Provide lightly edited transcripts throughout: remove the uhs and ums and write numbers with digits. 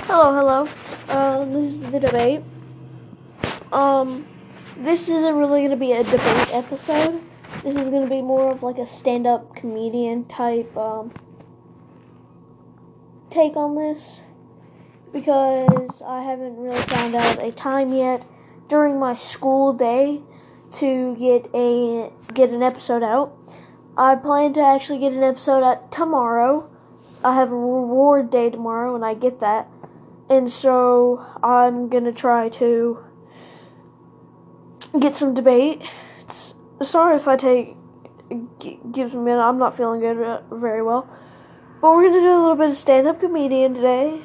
Hello. This is the debate. This isn't really going to be a debate episode. This is going to be more of like a stand-up comedian type take on this, because I haven't really found out a time yet during my school day to get an episode out. I plan to actually get an episode out tomorrow. I have a reward day tomorrow, and I get that. And so I'm going to try to get some debate. Sorry if I gives me a minute. I'm not feeling good very well. But we're going to do a little bit of stand-up comedian today.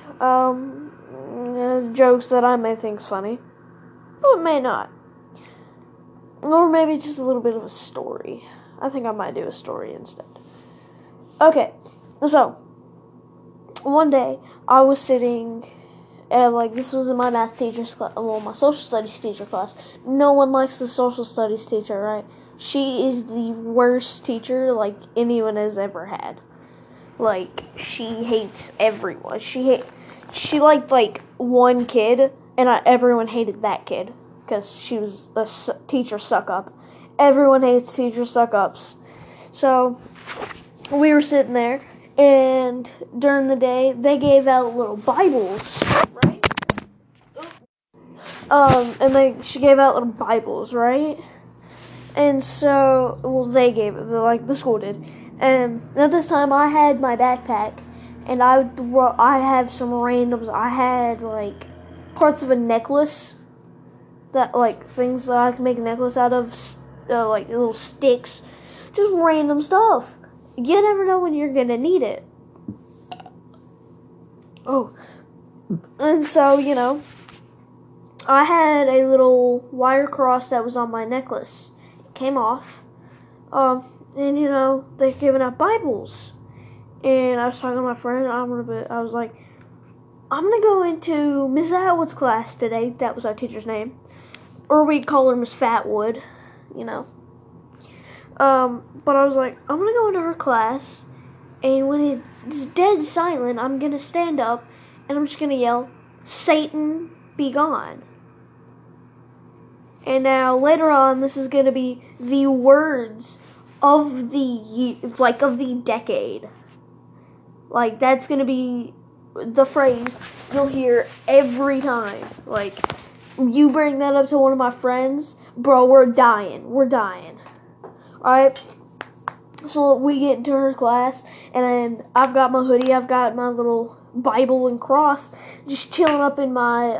Jokes that I may think's funny. Or may not. Or maybe just a little bit of a story. I think I might do a story instead. Okay, so one day I was sitting, this was in my math teacher's class, my social studies teacher class. No one likes the social studies teacher, right? She is the worst teacher, anyone has ever had. She hates everyone. She liked, one kid, and everyone hated that kid, because she was a teacher suck-up. Everyone hates teacher suck-ups. So, we were sitting there, and during the day, they gave out little Bibles, right? She gave out little Bibles, right? And so, they gave it, the school did. And at this time, I had my backpack, and I have some randoms. I had, parts of a necklace, that, things that I can make a necklace out of, little sticks, just random stuff. You never know when you're gonna need it. Oh. And so, I had a little wire cross that was on my necklace. It came off. And, they're giving out Bibles. And I was talking to my friend, I was like, I'm gonna go into Miss Atwood's class today. That was our teacher's name. Or we'd call her Miss Fatwood, But I was like, I'm gonna go into her class, and when it's dead silent, I'm gonna stand up, and I'm just gonna yell, Satan, be gone. And now, later on, this is gonna be the words of the decade. That's gonna be the phrase you'll hear every time. You bring that up to one of my friends, bro, we're dying. Alright? So we get into her class, and I've got my hoodie, I've got my little Bible and cross, just chilling up in my,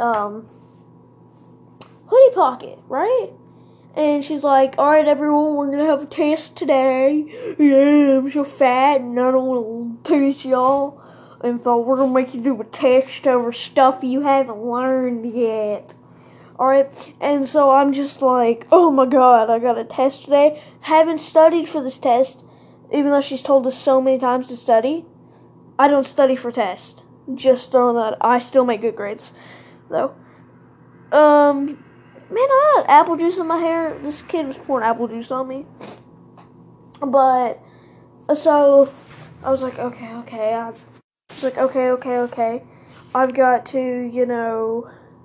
hoodie pocket, right? And she's like, alright everyone, we're gonna have a test today. Yeah, I'm so fat, and I don't wanna teach y'all. And so we're gonna make you do a test over stuff you haven't learned yet. Alright, and so I'm just like, oh my god, I got a test today. Haven't studied for this test, even though she's told us so many times to study. I don't study for tests. Just throwing that. I still make good grades, though. Man, I had apple juice in my hair. This kid was pouring apple juice on me. But, so, I was like, okay. I was like, okay. I've got to,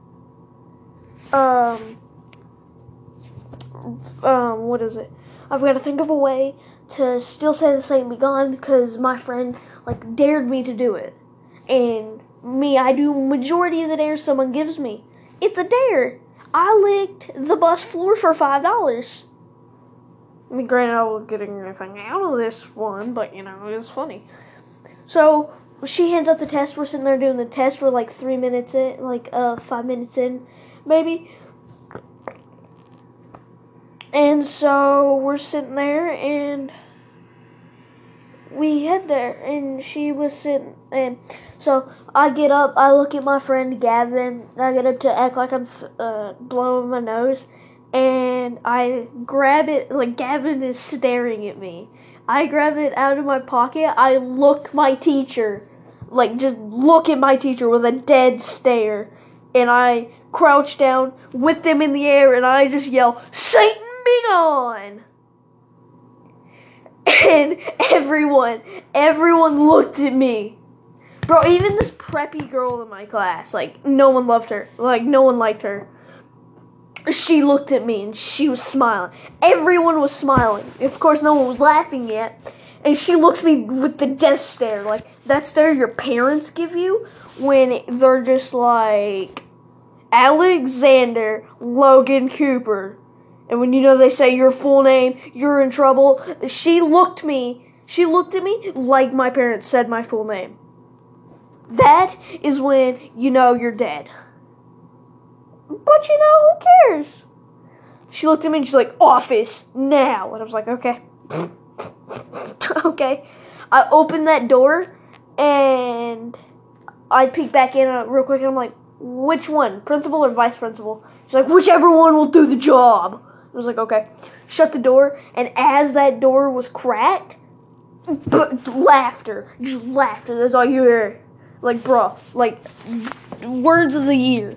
what is it? I've got to think of a way to still say the Satan be gone, because my friend, dared me to do it. And I do majority of the dares someone gives me. It's a dare. I licked the bus floor for $5. I mean, granted, I wasn't getting anything out of this one, but, it was funny. So, she hands out the test. We're sitting there doing the test for, 3 minutes in, 5 minutes in, maybe. And so we're sitting there, and we head there, and she was sitting, and so I get up, I look at my friend Gavin, I get up to act like I'm blowing my nose, and I grab it, Gavin is staring at me. I grab it out of my pocket, I look my teacher, just look at my teacher with a dead stare, and I crouch down with them in the air, and I just yell, Satan be gone! And everyone looked at me. Bro, even this preppy girl in my class, like, no one loved her. Like, no one liked her. She looked at me and she was smiling. Everyone was smiling. Of course, no one was laughing yet. And she looks at me with the death stare. Like, that stare your parents give you when they're just like, Alexander Logan Cooper. And when you know they say your full name, you're in trouble. She looked at me like my parents said my full name. That is when you know you're dead. But you know, who cares? She looked at me and she's like, office, now. And I was like, okay. Okay. I opened that door and I peeked back in real quick and I'm like, which one? Principal or vice principal? She's like, whichever one will do the job. I was like, okay. Shut the door, and as that door was cracked, laughter. Just laughter. That's all you hear. Like, bro. Like, words of the year.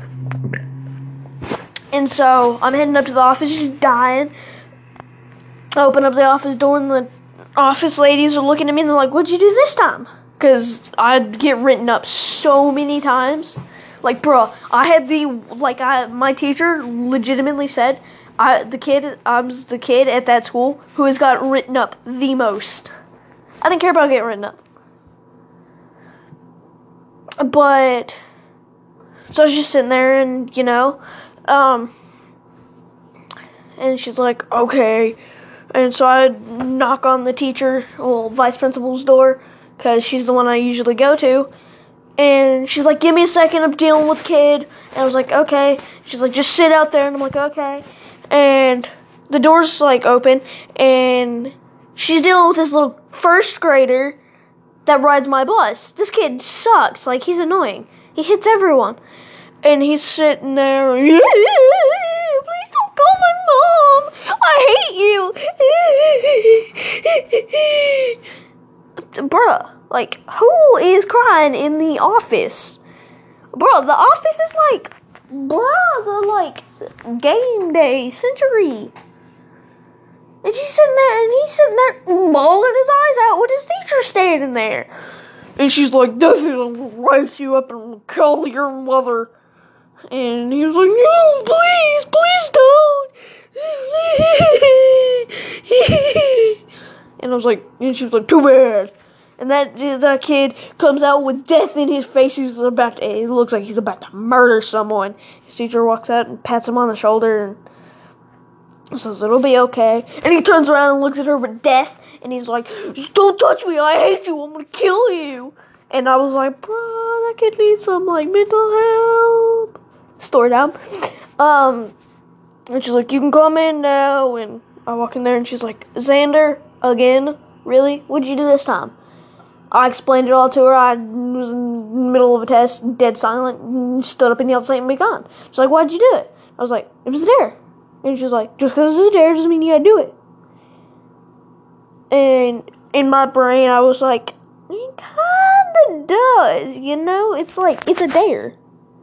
And so, I'm heading up to the office, just dying. I open up the office door, and the office ladies are looking at me, and they're like, what'd you do this time? Because I'd get written up so many times. Like, bro, my teacher legitimately said, I was the kid at that school who has gotten written up the most. I didn't care about getting written up. But, so I was just sitting there and, you know, and she's like, okay. And so I knock on the vice principal's door, because she's the one I usually go to. And she's like, give me a second, I'm dealing with kid. And I was like, okay. She's like, just sit out there. And I'm like, okay. And the door's like open, and she's dealing with this little first grader that rides my bus. This kid sucks. Like, he's annoying. He hits everyone. And he's sitting there, please don't call my mom. I hate you. Bruh, like, who is crying in the office? Bruh, the office is like, game day century. And he's sitting there bawling his eyes out with his teacher standing there. And she's like, Duffy, I'm gonna write you up and call your mother. And he was like, no, please don't. And I was like, and she was like, too bad. And that kid comes out with death in his face. It looks like he's about to murder someone. His teacher walks out and pats him on the shoulder and says, it'll be okay. And he turns around and looks at her with death. And he's like, don't touch me. I hate you. I'm going to kill you. And I was like, bro, that kid needs some, like, mental help. Story time. And she's like, you can come in now. And I walk in there and she's like, Xander, again? Really? What'd you do this time? I explained it all to her. I was in the middle of a test, dead silent, stood up and yelled, Saint be gone. She's like, why'd you do it? I was like, it was a dare. And she was like, just because it's a dare doesn't mean you gotta do it. And in my brain, I was like, it kinda does, you know? It's like, it's a dare.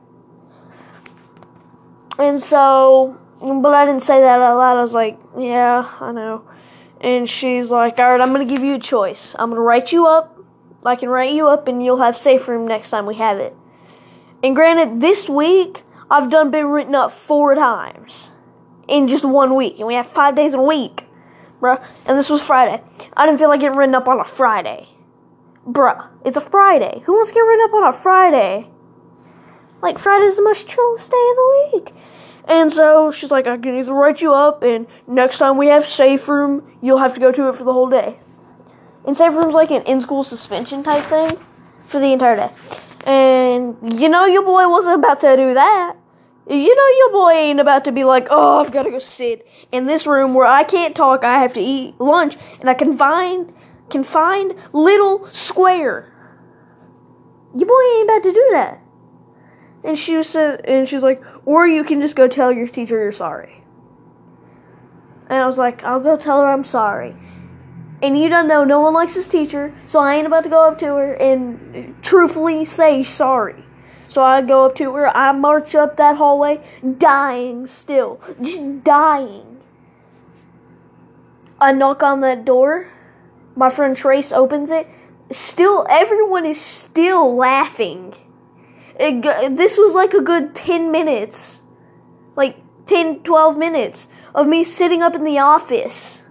And so, but I didn't say that out loud. I was like, yeah, I know. And she's like, alright, I'm gonna give you a choice. I'm gonna write you up. I can write you up and you'll have safe room next time we have it. And granted, this week, I've been written up 4 times. In just 1 week. And we have 5 days a week. Bruh. And this was Friday. I didn't feel like getting written up on a Friday. Bruh. It's a Friday. Who wants to get written up on a Friday? Like, Friday's the most chillest day of the week. And so, she's like, I can either write you up, and next time we have safe room, you'll have to go to it for the whole day. And safe room's like an in-school suspension type thing for the entire day. And, you know, your boy wasn't about to do that. You know your boy ain't about to be like, oh, I've got to go sit in this room where I can't talk, I have to eat lunch, and I can find little square. Your boy ain't about to do that. And she's like, or you can just go tell your teacher you're sorry. And I was like, I'll go tell her I'm sorry. And you don't know, no one likes his teacher, so I ain't about to go up to her and truthfully say sorry. So I go up to her, I march up that hallway, dying still. Just dying. I knock on that door. My friend Trace opens it, still, everyone is still laughing. This was like a good 10 minutes. Like 10, 12 minutes of me sitting up in the office.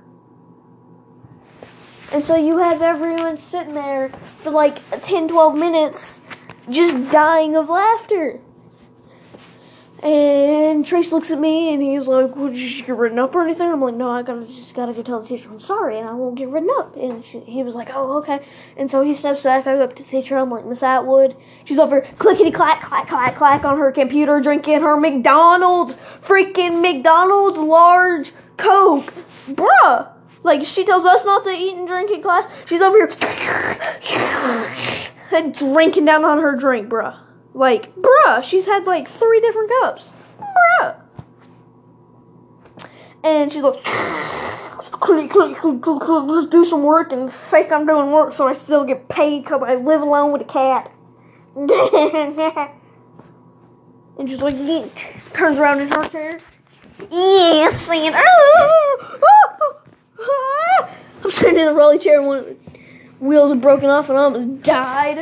And so you have everyone sitting there for like 10, 12 minutes just dying of laughter. And Trace looks at me and he's like, well, did you get written up or anything? I'm like, no, I just gotta go tell the teacher I'm sorry and I won't get written up. And he was like, oh, okay. And so he steps back. I go up to the teacher. I'm like, Miss Atwood. She's over clickety clack, clack, clack, clack on her computer drinking her freaking McDonald's large Coke. Bruh. Like, she tells us not to eat and drink in class. She's over here drinking down on her drink, bruh. Like, bruh, she's had like 3 different cups. Bruh. And she's like, let's do some work and fake I'm doing work so I still get paid because I live alone with a cat. And she's like, turns around in her chair. Yeah, singing. I'm sitting in a rolly chair and one of the wheels are broken off and I almost died.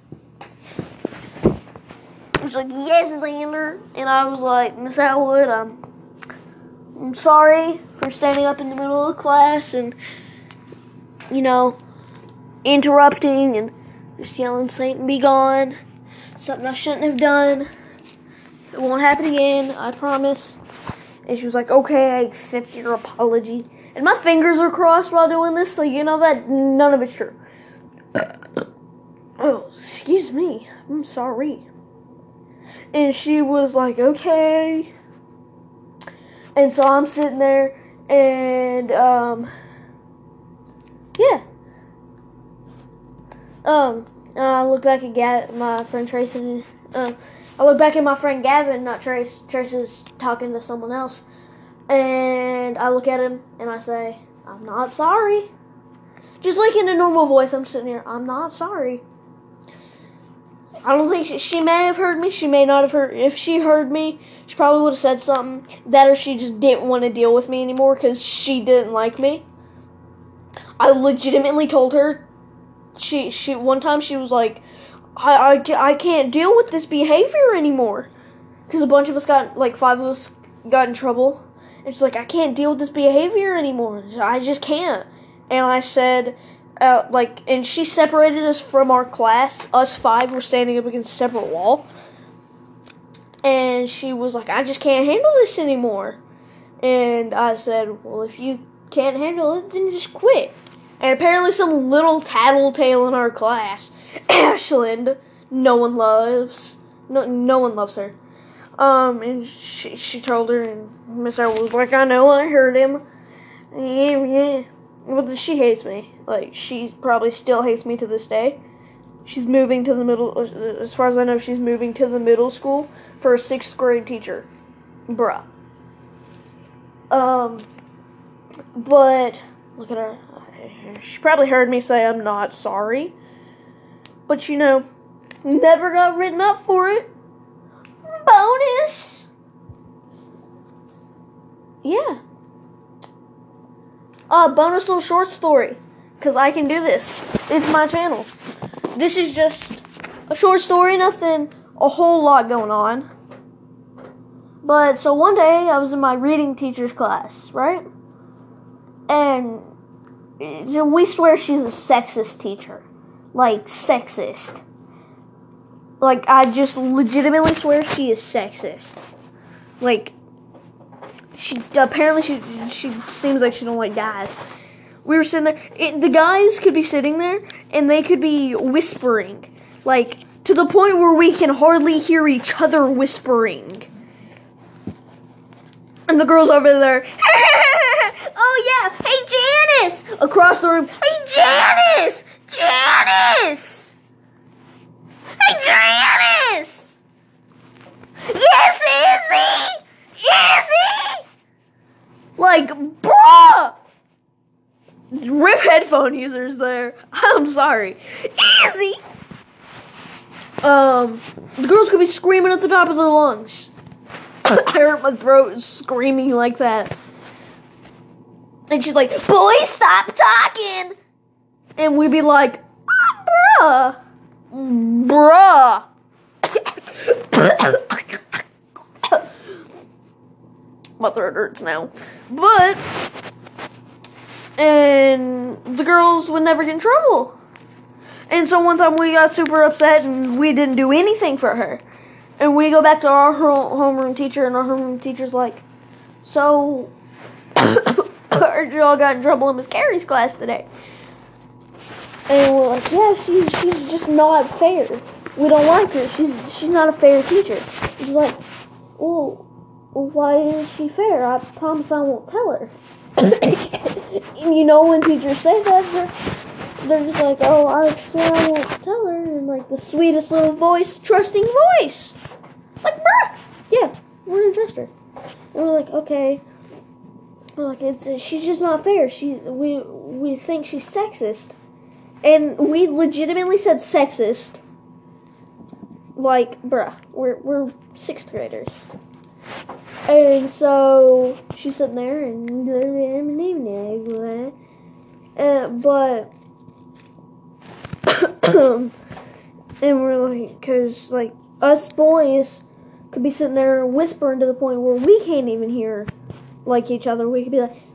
She's like, yes, Xander. And I was like, Miss Atwood, I'm sorry for standing up in the middle of the class and, interrupting and just yelling, Satan be gone. Something I shouldn't have done. It won't happen again, I promise. And she was like, okay, I accept your apology. And my fingers are crossed while doing this, so you know that none of it's true. Oh, excuse me. I'm sorry. And she was like, okay. And so I'm sitting there, and, yeah. I look back at my friend Trace, and, I look back at my friend Gavin, not Trace. Trace is talking to someone else. And I look at him, and I say, I'm not sorry. Just like in a normal voice, I'm sitting here, I'm not sorry. I don't think she may have heard me. She may not have heard. If she heard me, she probably would have said something. That or she just didn't want to deal with me anymore because she didn't like me. I legitimately told her. She one time she was like, I can't deal with this behavior anymore. Because a bunch of us 5 of us got in trouble. And she's like, I can't deal with this behavior anymore. I just can't. And I said, and she separated us from our class. Us 5 were standing up against a separate wall. And she was like, I just can't handle this anymore. And I said, well, if you can't handle it, then just quit. And apparently some little tattletale in our class, Ashland, no one loves her. And she told her, and Miss Earl was like, I know, I heard him. Yeah. Well, she hates me. Like, she probably still hates me to this day. She's moving to the middle, as far as I know, she's moving to the middle school for a 6th grade teacher. Bruh. But, look at her. She probably heard me say I'm not sorry. But, never got written up for it. Bonus! Yeah. Bonus little short story. Because I can do this. It's my channel. This is just a short story, nothing a whole lot going on. But, so one day, I was in my reading teacher's class, right? And we swear she's a sexist teacher. Like, sexist. Like, I just legitimately swear she is sexist. Like, she seems like she don't like guys. We were sitting there. The guys could be sitting there, and they could be whispering. Like, to the point where we can hardly hear each other whispering. And the girl's over there. Oh, yeah. Hey, Janice. Across the room. Hey, Janice. Janice. Hey, Janice. Yes, Izzy. Izzy. Like, bruh. Rip headphone users there. I'm sorry. Izzy. The girls could be screaming at the top of their lungs. I hurt my throat screaming like that. And she's like, boys, stop talking. And we'd be like, Bruh. My throat hurts now. But, and the girls would never get in trouble. And so one time we got super upset and we didn't do anything for her. And we go back to our homeroom teacher, and our homeroom teacher's like, so, I heard y'all got in trouble in Miss Carey's class today. And we're like, yeah, she's just not fair. We don't like her. She's not a fair teacher. And she's like, well, why isn't she fair? I promise I won't tell her. And you know when teachers say that, they're just like, oh, I swear I won't tell her. And like the sweetest little voice, trusting voice. Like, bruh, yeah, we're gonna trust her. And we're like, okay. We're like, she's just not fair. We think she's sexist. And we legitimately said sexist. Like, bruh, we're 6th graders. And so she's sitting there and but and we're like, because like us boys could be sitting there whispering to the point where we can't even hear like each other. We could be like,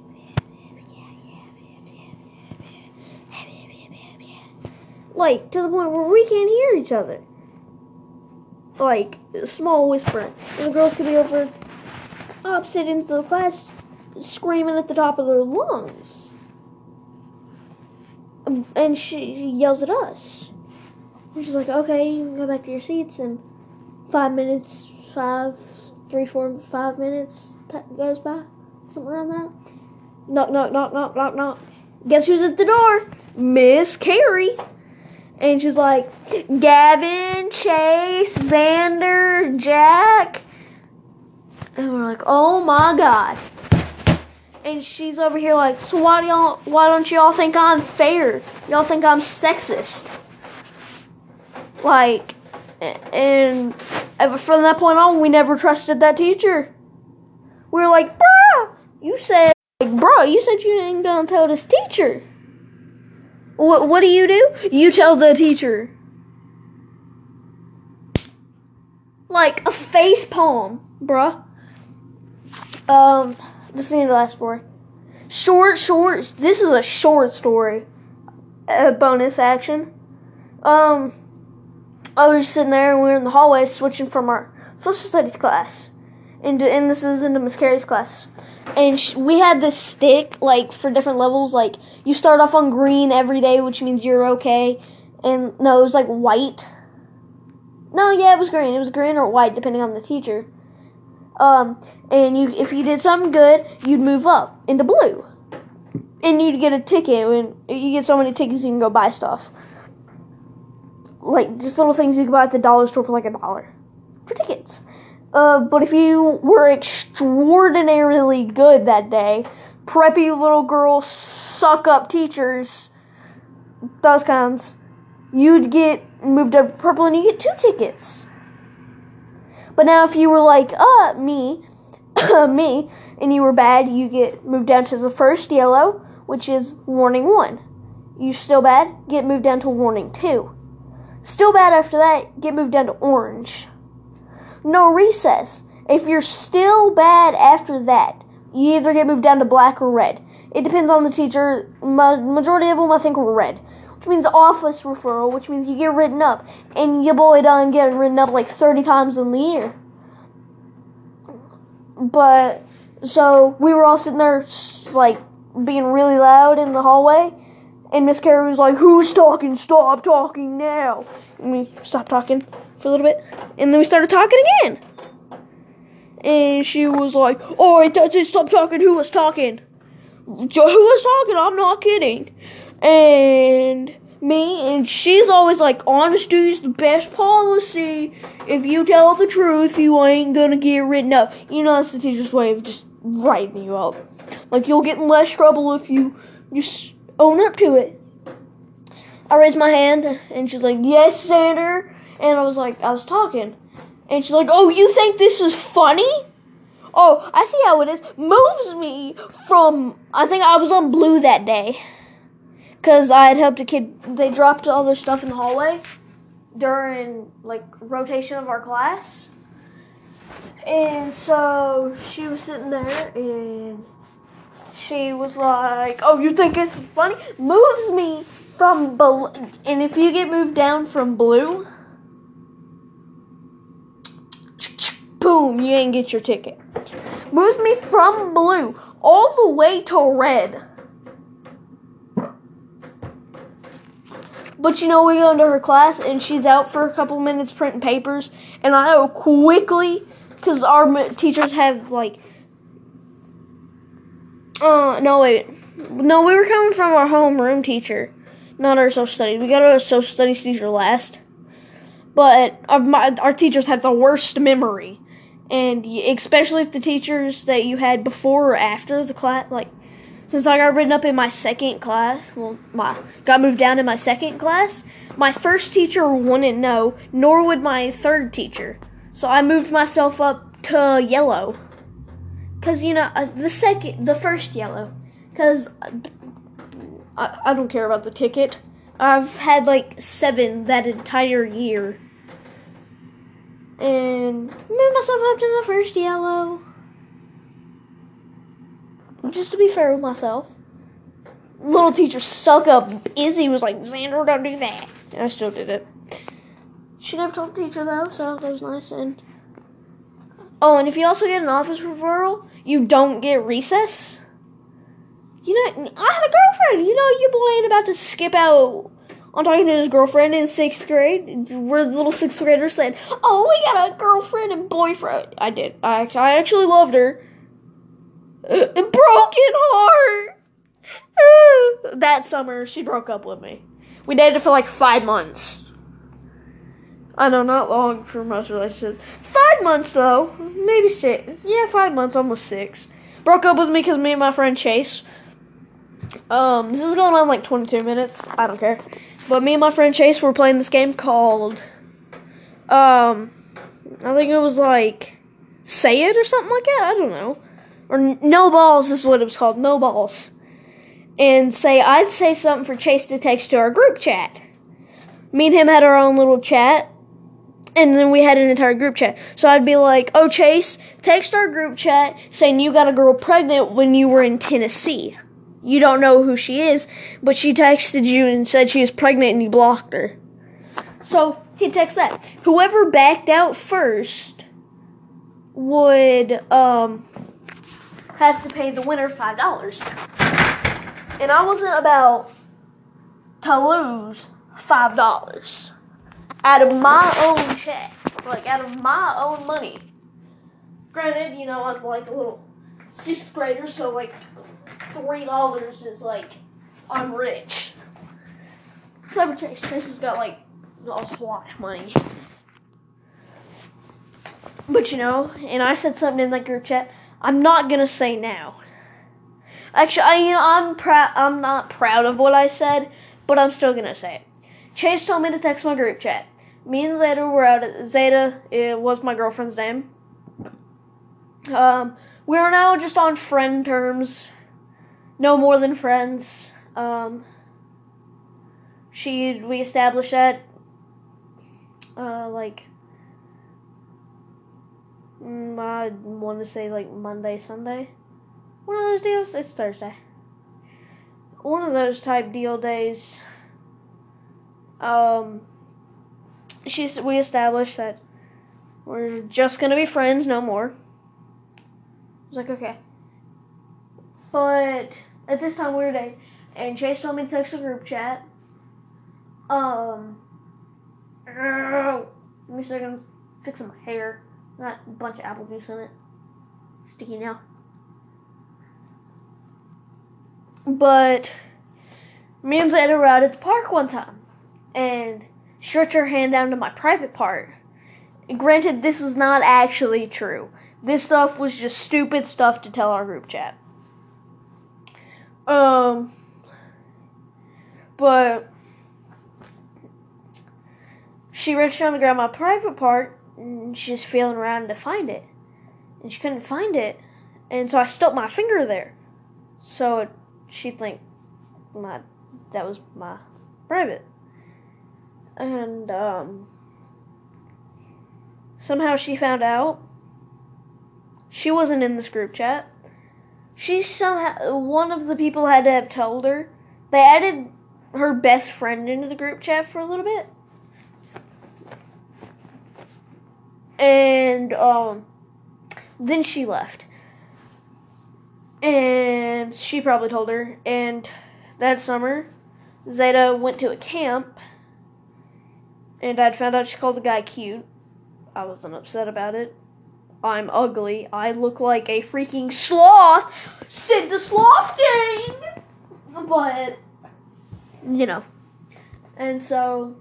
to the point where we can't hear each other. Like, small whispering. And the girls could be over opposite ends of the class screaming at the top of their lungs. And she yells at us. And she's like, okay, you can go back to your seats. And 5 minutes, 5 minutes goes by. Something around that. Knock, knock, knock, knock, knock, knock. Guess who's at the door? Miss Carey. And she's like, Gavin, Chase, Xander, Jack. And we're like, oh my God. And she's over here like, so why don't y'all think I'm fair? Y'all think I'm sexist? Like, and from that point on, we never trusted that teacher. We were like, you said you ain't gonna tell this teacher. What do? You tell the teacher. Like a face palm, bruh. This is the last story. Short. This is a short story. Bonus action. I was just sitting there and we were in the hallway switching from our social studies class. And this is into Miss Carey's class. And we had this stick, like, for different levels. Like, you start off on green every day, which means you're okay. And, no, it was, like, white. No, yeah, it was green. It was green or white, depending on the teacher. And if you did something good, you'd move up into blue. And you'd get a ticket. And you get so many tickets, you can go buy stuff. Like, just little things you can buy at the dollar store for, like, $1 for tickets. But if you were extraordinarily good that day, preppy little girls, suck-up teachers, those kinds, you'd get moved up to purple and you get 2 tickets. But now if you were like, me, and you were bad, you get moved down to the first yellow, which is warning 1. You still bad, get moved down to warning 2. Still bad after that, get moved down to orange. No recess. If you're still bad after that, you either get moved down to black or red. It depends on the teacher. Majority of them, I think, were red. Which means office referral, which means you get written up. And your boy done get written up like 30 times in the year. But, so, we were all sitting there, like, being really loud in the hallway. And Miss Carey was like, who's talking? Stop talking now. And we stopped talking for a little bit. And then we started talking again. And she was like, alright, that's it, stop talking. Who was talking? Who was talking? I'm not kidding. And she's always like, honesty's the best policy. If you tell the truth, you ain't gonna get written up. You know, that's the teacher's way of just writing you up. Like, you'll get in less trouble if you just own up to it. I raised my hand, and she's like, yes, Xander. And I was like, I was talking. And she's like, oh, you think this is funny? Oh, I see how it is. Moves me from, I think I was on blue that day. because I had helped a kid. They dropped all their stuff in the hallway during like rotation of our class, and so she was sitting there and she was like, "Oh, you think it's funny?" Moves me from and if you get moved down from blue, boom, you ain't get your ticket. Moves me from blue all the way to red. But we go into her class and she's out for a couple minutes printing papers, and I go quickly, because our teachers have like, no, we were coming from our homeroom teacher, not our social studies. We got our social studies teacher last, but our teachers have the worst memory, and especially if the teachers that you had before or after the class, like, since I got written up in my second class, got moved down in my second class, my first teacher wouldn't know, nor would my third teacher. So I moved myself up to yellow. Because, the first yellow. Because I don't care about the ticket. I've had like 7 that entire year. And moved myself up to the first yellow. Just to be fair with myself. Little teacher suck up. Izzy was like, "Xander, don't do that." And I still did it. She never told the teacher though, so that was nice. And and if you also get an office referral, you don't get recess. I had a girlfriend. Your boy ain't about to skip out on talking to his girlfriend in 6th grade. Where the little 6th graders said, "Oh, we got a girlfriend and boyfriend." I did. I actually loved her. Broken heart. That summer, she broke up with me. We dated for like 5 months. I know, not long for most relationships. 5 months though, maybe 6. Yeah, 5 months, almost 6. Broke up with me because me and my friend Chase. This is going on like 22 minutes. I don't care. But me and my friend Chase were playing this game called, I think it was like Say It or something like that. I don't know. Or No Balls is what it was called. No Balls. And I'd say something for Chase to text to our group chat. Me and him had our own little chat. And then we had an entire group chat. So I'd be like, "Oh, Chase, text our group chat saying you got a girl pregnant when you were in Tennessee. You don't know who she is, but she texted you and said she was pregnant and you blocked her." So he'd text that. Whoever backed out first would, have to pay the winner $5. And I wasn't about to lose $5 out of my own check, like out of my own money. Granted, I'm like a little 6th grader, so like $3 is like, I'm rich. Clever Chase. Chase has got like a lot of money. But and I said something in that group chat I'm not gonna say now. Actually, I'm not proud of what I said, but I'm still gonna say it. Chase told me to text my group chat. Me and Zeta were out at Zeta. It was my girlfriend's name. We are now just on friend terms, no more than friends. We established that I want to say like Monday, Sunday. One of those deals. It's Thursday. One of those type deal days. We established that we're just gonna be friends, no more. I was like, okay. But at this time we were dating, and Chase told me to text the group chat. Give me a second, fixing my hair. Got a bunch of apple juice in it. Sticky now. But me and Zeta were out at the park one time, and stretched her hand down to my private part. Granted, this was not actually true. This stuff was just stupid stuff to tell our group chat. But she reached down to grab my private part, and she was feeling around to find it. And she couldn't find it. And so I stuck my finger there. So she'd think my that was my private. And somehow she found out. She wasn't in this group chat. One of the people had to have told her. They added her best friend into the group chat for a little bit. And then she left. And she probably told her. And that summer, Zeta went to a camp. And I'd found out she called the guy cute. I wasn't upset about it. I'm ugly. I look like a freaking sloth. Sid the Sloth Gang! But, you know. And so,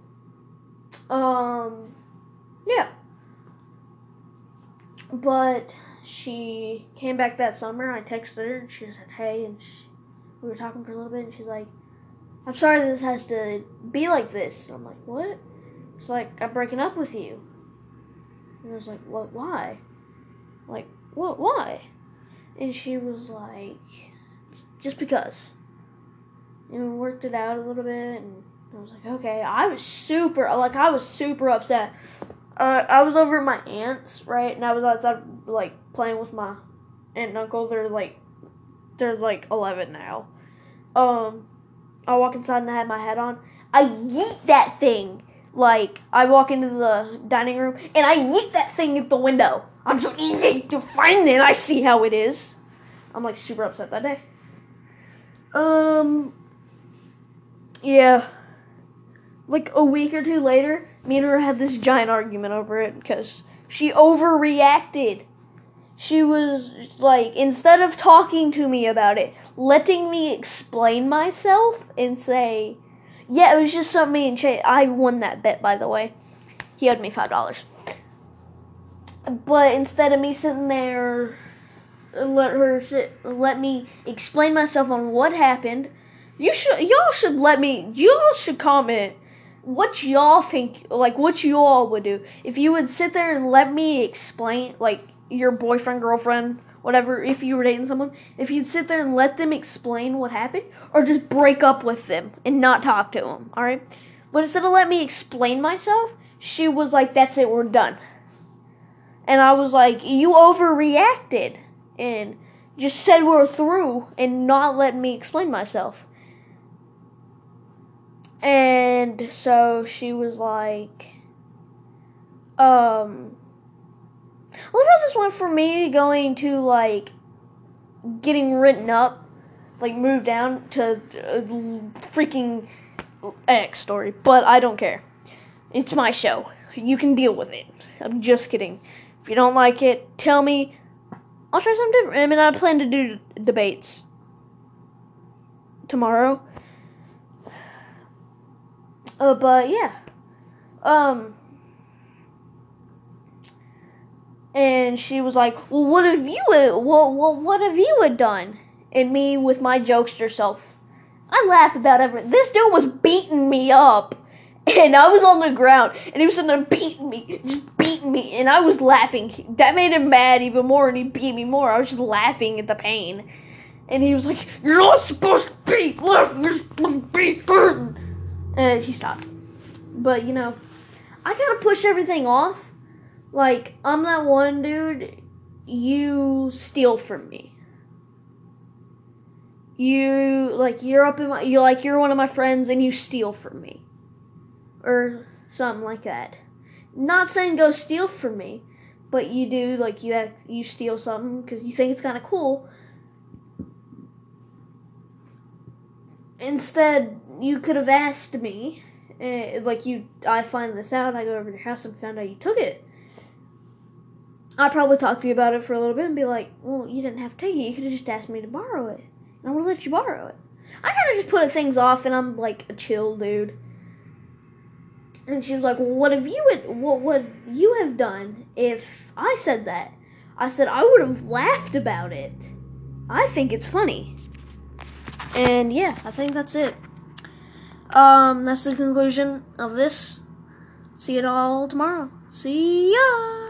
yeah. But she came back that summer. I texted her and she said, hey, and we were talking for a little bit and she's like, I'm sorry this has to be like this. And I'm like, what? It's like, I'm breaking up with you. And I was like, what, why? Like, what, why? And she was like, just because. And we worked it out a little bit, and I was like, okay. I was super upset. I was over at my aunt's, right? And I was outside, like, playing with my aunt and uncle. They're like 11 now. I walk inside and I had my hat on. I yeet that thing. Like, I walk into the dining room, and I yeet that thing at the window. I'm just easy to find it. I see how it is. I'm, like, super upset that day. Yeah. Like, a week or two later, me and her had this giant argument over it, because she overreacted. She was, like, instead of talking to me about it, letting me explain myself and say, yeah, it was just something me and Shay. I won that bet, by the way. He owed me $5. But instead of me sitting there, let me explain myself on what happened. Y'all should comment what y'all think, like what y'all would do if you would sit there and let me explain, like your boyfriend, girlfriend, whatever, if you were dating someone, if you'd sit there and let them explain what happened, or just break up with them and not talk to them, alright? But instead of letting me explain myself, she was like, that's it, we're done. And I was like, you overreacted, and just said we're through, and not letting me explain myself. And so she was like, look how this went for me going to, like, getting written up, like, moved down to freaking X story. But I don't care. It's my show. You can deal with it. I'm just kidding. If you don't like it, tell me. I'll try something different. I mean, I plan to do debates tomorrow. But, yeah. And she was like, well, what have you done? And me with my jokester self. I laugh about everything. This dude was beating me up. And I was on the ground. And he was sitting there beating me. And I was laughing. That made him mad even more. And he beat me more. I was just laughing at the pain. And he was like, you're not supposed to be left. You're supposed to be hurting. And he stopped. But, you know, I gotta push everything off. Like, I'm that one dude, you steal from me. You're one of my friends and you steal from me. Or something like that. Not saying go steal from me, but you do, like, you steal something because you think it's kind of cool. Instead, you could have asked me, I find this out, I go over to your house and found out you took it. I'd probably talk to you about it for a little bit and be like, well, you didn't have to take it. You could have just asked me to borrow it. And I would have let you borrow it. I kind of just put things off, and I'm, like, a chill dude. And she was like, well, what would you have done if I said that? I said, I would have laughed about it. I think it's funny. And, yeah, I think that's it. That's the conclusion of this. See you all tomorrow. See ya!